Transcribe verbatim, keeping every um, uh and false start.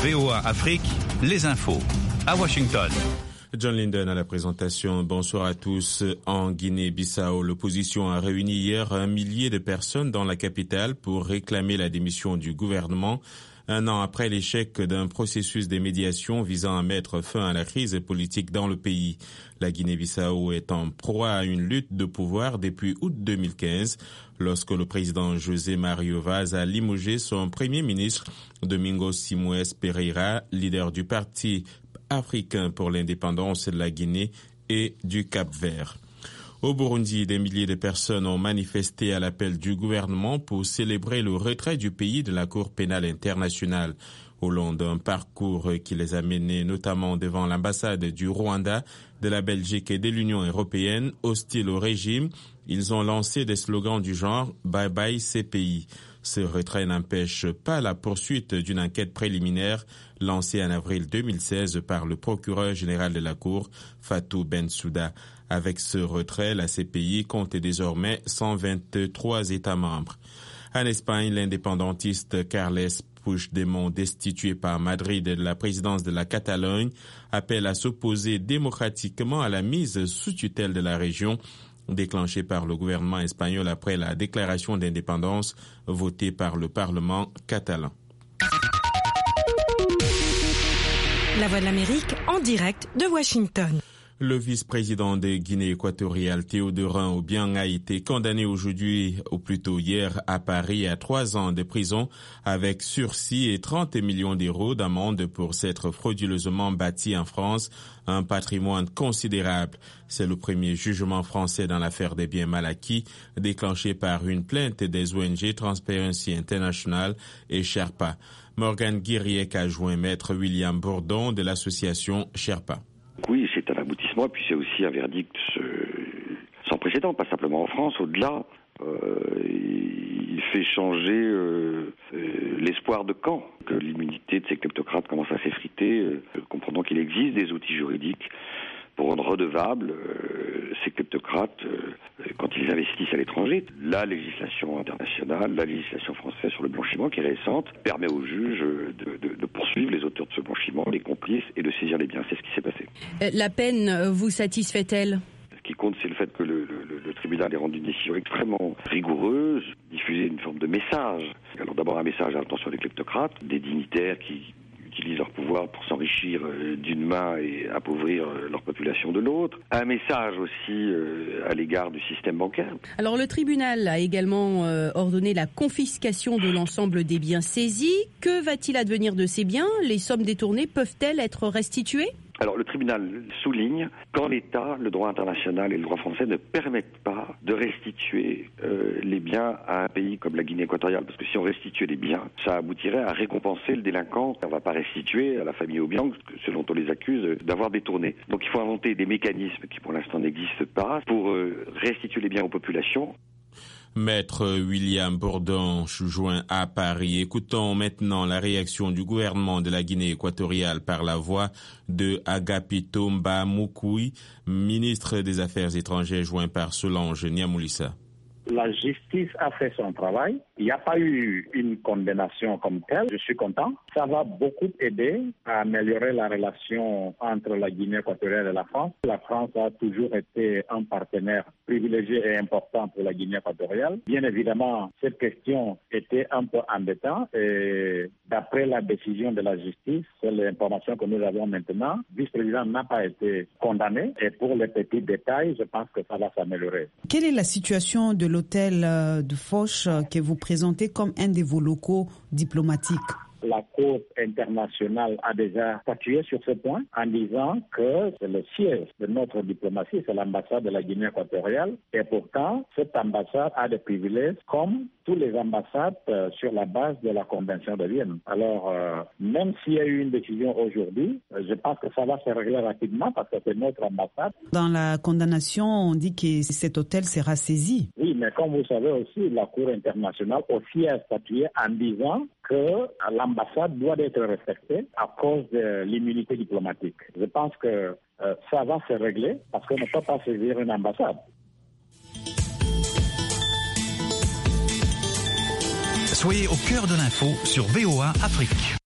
V O A Afrique, les infos. À Washington. John Linden à la présentation. Bonsoir à tous. En Guinée-Bissau, l'opposition a réuni hier un millier de personnes dans la capitale pour réclamer la démission du gouvernement. Un an après l'échec d'un processus de médiation visant à mettre fin à la crise politique dans le pays. La Guinée-Bissau est en proie à une lutte de pouvoir depuis août deux mille quinze, lorsque le président José Mario Vaz a limogé son premier ministre Domingos Simoes Pereira, leader du Parti africain pour l'indépendance de la Guinée et du Cap-Vert. Au Burundi, des milliers de personnes ont manifesté à l'appel du gouvernement pour célébrer le retrait du pays de la Cour pénale internationale. Au long d'un parcours qui les a menés notamment devant l'ambassade du Rwanda, de la Belgique et de l'Union européenne, hostiles au régime, ils ont lancé des slogans du genre « Bye bye C P I ». Ce retrait n'empêche pas la poursuite d'une enquête préliminaire lancée en avril deux mille seize par le procureur général de la Cour, Fatou Bensouda. Avec ce retrait, la C P I compte désormais cent vingt-trois États membres. En Espagne, l'indépendantiste Carles Puigdemont, destitué par Madrid de la présidence de la Catalogne, appelle à s'opposer démocratiquement à la mise sous tutelle de la région déclenchée par le gouvernement espagnol après la déclaration d'indépendance votée par le Parlement catalan. La Voix de l'Amérique en direct de Washington. Le vice-président de Guinée équatoriale, Théodorin Obiang, a été condamné aujourd'hui, ou plutôt hier, à Paris à trois ans de prison avec sursis et trente millions d'euros d'amende pour s'être frauduleusement bâti en France un patrimoine considérable. C'est le premier jugement français dans l'affaire des biens mal acquis, déclenché par une plainte des O N G Transparency International et Sherpa. Morgan Guiriec a joint maître William Bourdon de l'association Sherpa. Oui, c'est un aboutissement, puis c'est aussi un verdict sans précédent, pas simplement en France, au-delà. Euh, il fait changer euh, euh, l'espoir de camp, que l'immunité de ces kleptocrates commence à s'effriter, euh, comprenant qu'il existe des outils juridiques pour rendre redevables euh, ces kleptocrates euh, quand ils investissent à l'étranger. La législation internationale, la législation française sur le blanchiment, qui est récente, permet aux juges de, de, de poursuivre les auteurs de ce blanchiment, les complices, et de saisir les biens. C'est ce qui s'est passé. La peine vous satisfait-elle ? Ce qui compte, c'est le fait que le, le, le tribunal ait rendu une décision extrêmement rigoureuse, diffuser une forme de message. Alors d'abord un message à l'attention des kleptocrates, des dignitaires qui utilisent leur pouvoir pour s'enrichir d'une main et appauvrir leur population de l'autre. Un message aussi à l'égard du système bancaire. Alors le tribunal a également ordonné la confiscation de l'ensemble des biens saisis. Que va-t-il advenir de ces biens ? Les sommes détournées peuvent-elles être restituées ? Alors le tribunal souligne qu'en l'état, le droit international et le droit français ne permettent pas de restituer euh, les biens à un pays comme la Guinée équatoriale, parce que si on restituait les biens, ça aboutirait à récompenser le délinquant. On ne va pas restituer à la famille Obiang, ce dont on les accuse d'avoir détourné. Donc il faut inventer des mécanismes qui pour l'instant n'existent pas pour euh, restituer les biens aux populations. Maître William Bourdon, joint à Paris. Écoutons maintenant la réaction du gouvernement de la Guinée équatoriale par la voix de Agapito Mbamoukouy, ministre des Affaires étrangères, joint par Solange Niamoulissa. La justice a fait son travail. Il n'y a pas eu une condamnation comme telle. Je suis content. Ça va beaucoup aider à améliorer la relation entre la Guinée équatoriale et la France. La France a toujours été un partenaire privilégié et important pour la Guinée équatoriale. Bien évidemment, cette question était un peu embêtante et d'après la décision de la justice, c'est l'information que nous avons maintenant, le vice-président n'a pas été condamné et pour les petits détails, je pense que ça va s'améliorer. Quelle est la situation de l'hôtel de Foch que vous présentez comme un de vos locaux diplomatiques? La Cour internationale a déjà statué sur ce point en disant que c'est le siège de notre diplomatie, c'est l'ambassade de la Guinée équatoriale. Et pourtant, cette ambassade a des privilèges comme toutes les ambassades euh, sur la base de la Convention de Vienne. Alors, euh, même s'il y a eu une décision aujourd'hui, euh, je pense que ça va se régler rapidement parce que c'est notre ambassade. Dans la condamnation, on dit que cet hôtel sera saisi. Oui, mais comme vous savez aussi, la Cour internationale aussi a statué en disant que l'ambassade doit être respectée à cause de l'immunité diplomatique. Je pense que euh, ça va se régler parce qu'on ne peut pas saisir une ambassade. Soyez au cœur de l'info sur V O A Afrique.